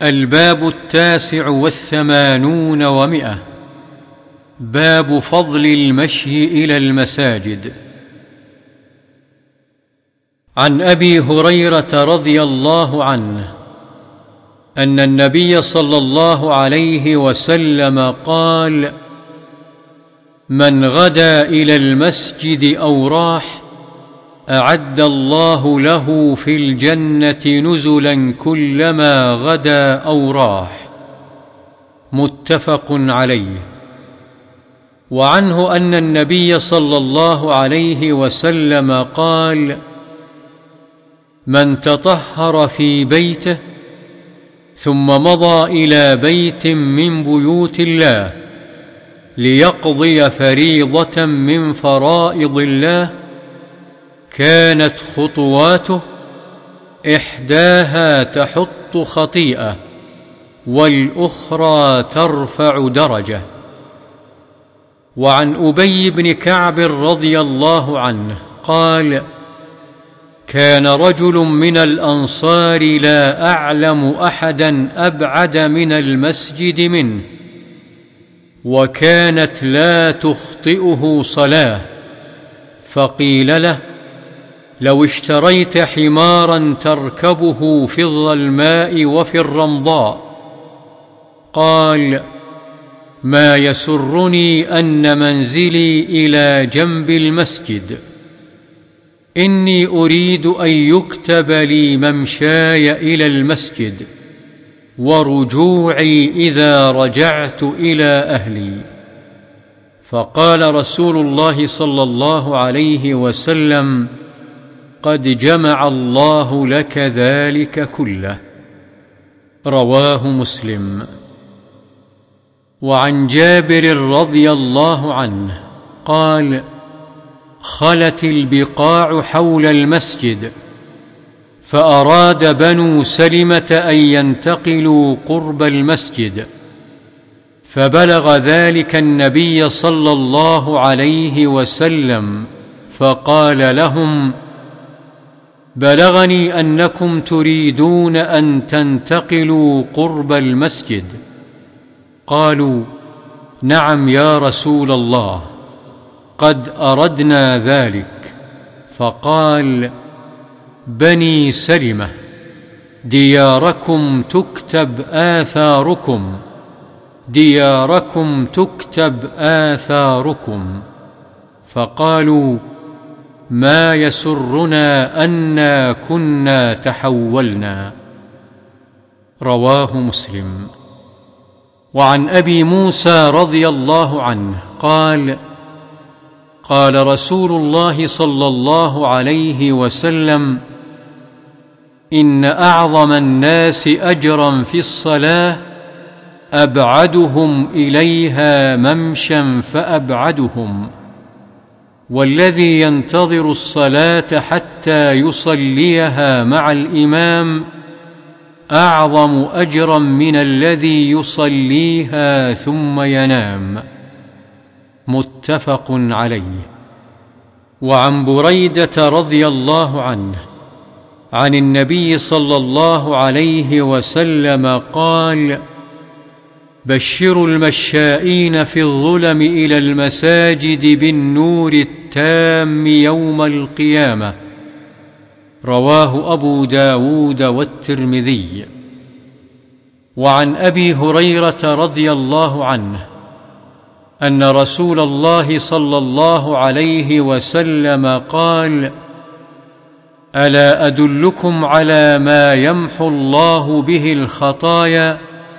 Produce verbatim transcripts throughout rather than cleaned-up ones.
الباب التاسع والثمانون ومئة. باب فضل المشي إلى المساجد. عن أبي هريرة رضي الله عنه أن النبي صلى الله عليه وسلم قال: من غدا إلى المسجد أو راح أعد الله له في الجنة نزلا كلما غدا أو راح. متفق عليه. وعنه أن النبي صلى الله عليه وسلم قال: من تطهر في بيته ثم مضى إلى بيت من بيوت الله ليقضي فريضة من فرائض الله كانت خطواته إحداها تحط خطيئة والأخرى ترفع درجة. وعن أبي بن كعب رضي الله عنه قال: كان رجل من الأنصار لا أعلم أحدا أبعد من المسجد منه، وكانت لا تخطئه صلاة، فقيل له: لو اشتريت حمارا تركبه في الظلماء وفي الرمضاء. قال: ما يسرني أن منزلي إلى جنب المسجد، إني أريد أن يكتب لي ممشاي إلى المسجد ورجوعي إذا رجعت إلى أهلي. فقال رسول الله صلى الله عليه وسلم: قد جمع الله لك ذلك كله. رواه مسلم. وعن جابر رضي الله عنه قال: خلت البقاع حول المسجد، فأراد بنو سلمة أن ينتقلوا قرب المسجد، فبلغ ذلك النبي صلى الله عليه وسلم فقال لهم: بلغني أنكم تريدون أن تنتقلوا قرب المسجد. قالوا: نعم يا رسول الله، قد أردنا ذلك. فقال: بني سلمة دياركم تكتب آثاركم، دياركم تكتب آثاركم. فقالوا: ما يسرنا أنا كنا تحولنا. رواه مسلم. وعن أبي موسى رضي الله عنه قال: قال رسول الله صلى الله عليه وسلم: إن أعظم الناس أجرا في الصلاة أبعدهم إليها ممشا فأبعدهم، والذي ينتظر الصلاة حتى يصليها مع الإمام أعظم أجرا من الذي يصليها ثم ينام. متفق عليه. وعن بريدة رضي الله عنه عن النبي صلى الله عليه وسلم قال: بشروا المشائين في الظلم إلى المساجد بالنور التام يوم القيامة. رواه أبو داود والترمذي. وعن أبي هريرة رضي الله عنه أن رسول الله صلى الله عليه وسلم قال: ألا أدلكم على ما يمحو الله به الخطايا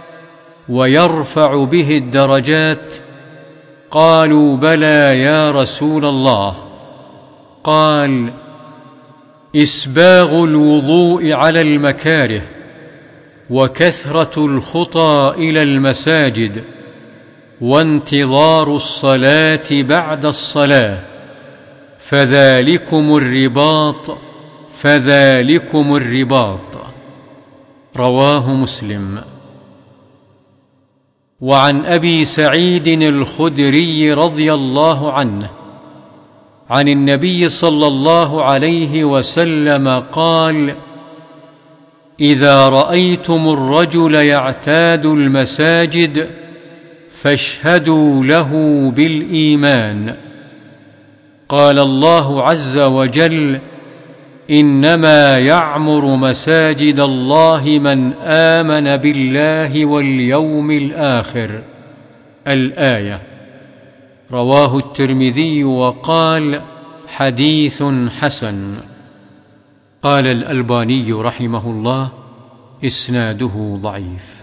ويرفع به الدرجات؟ قالوا: بلى يا رسول الله. قال: إسباغ الوضوء على المكاره، وكثرة الخطى إلى المساجد، وانتظار الصلاة بعد الصلاة، فذلكم الرباط، فذلكم الرباط. رواه مسلم. وعن أبي سعيد الخدري رضي الله عنه عن النبي صلى الله عليه وسلم قال: إذا رأيتم الرجل يعتاد المساجد فاشهدوا له بالإيمان. قال الله عز وجل: إنما يعمر مساجد الله من آمن بالله واليوم الآخر. الآية. رواه الترمذي وقال: حديث حسن. قال الألباني رحمه الله: إسناده ضعيف.